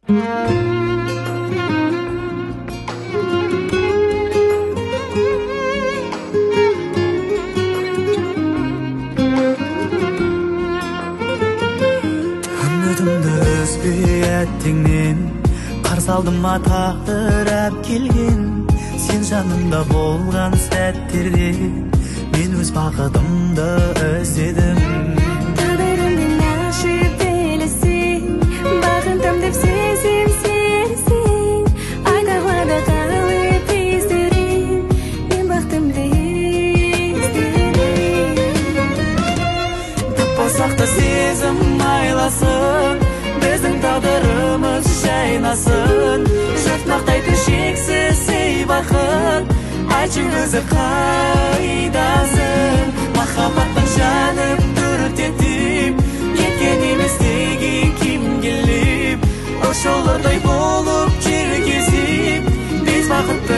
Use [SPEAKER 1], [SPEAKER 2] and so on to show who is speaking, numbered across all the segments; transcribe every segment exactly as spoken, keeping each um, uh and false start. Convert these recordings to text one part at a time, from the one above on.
[SPEAKER 1] Үмітімді үзбей әттеңнен қарсы алдыма тағдыр әп келген. Сен жанымда болған сәттерде мен өз бақытымды іздедім.
[SPEAKER 2] Тағдырыммен ашып білесің, бақытым деп сезім сезсең, айдалада қалып іздерім, мен бақытымды іздедім.
[SPEAKER 1] Таппасақ та сезім айласын, біздің тағдырымыз жайнасын. Жұрт мақтайды шексіз сый бақыт, айтшы өзі қайдасың? Махаббаттан жанып түртетіп кеткен емес неге кім келіп, ошолордай болып жүргізіп біз бақытты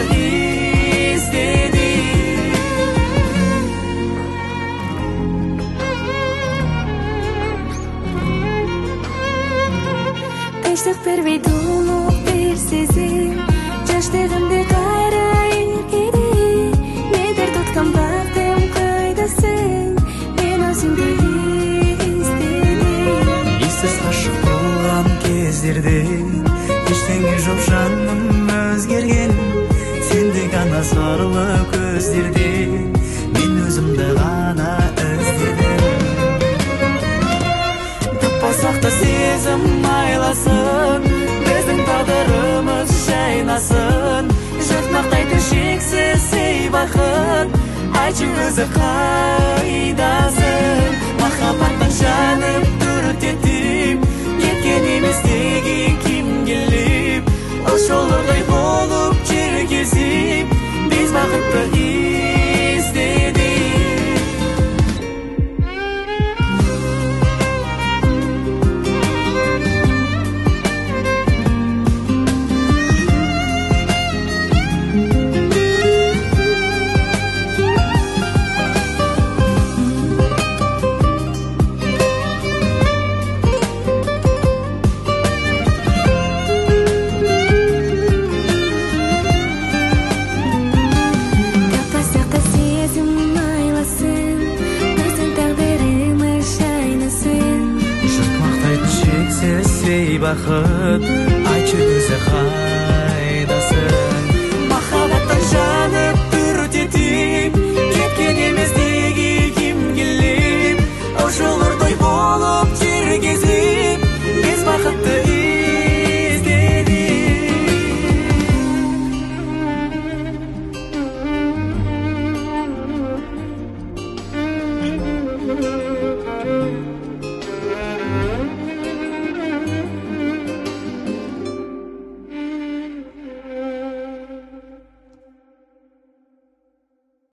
[SPEAKER 1] іздедік.
[SPEAKER 2] Тыныштық бермейді ұлық бір сезім, жаштығымды қайрайын кеде. Медер тұтқан бақтым қайдасың, мен өзіңді іздедім.
[SPEAKER 1] Ессіз ғашық болған кездерде ештеңе жоқ, жаным өзгерген. Сенде ғана сорлы көздерде мен өзімді ғана іздедім. Таппасақ та сезім айласын, біздің тағдырымыз жайнасын. Жұрт мақтайды шексіз сый бақыт, айтшы өзі қайдасың? Махаббаттан жанып түртетіп кеткен емес неге кім келіп, ошолордай болып жүргізіп біз бақытты іздедік. Бақыт, айтшы өзі қайдасың? Махаббаттан жанып түртетіп кеткен емес неге кім келіп, ошолордай болып жүргізіп біз бақытты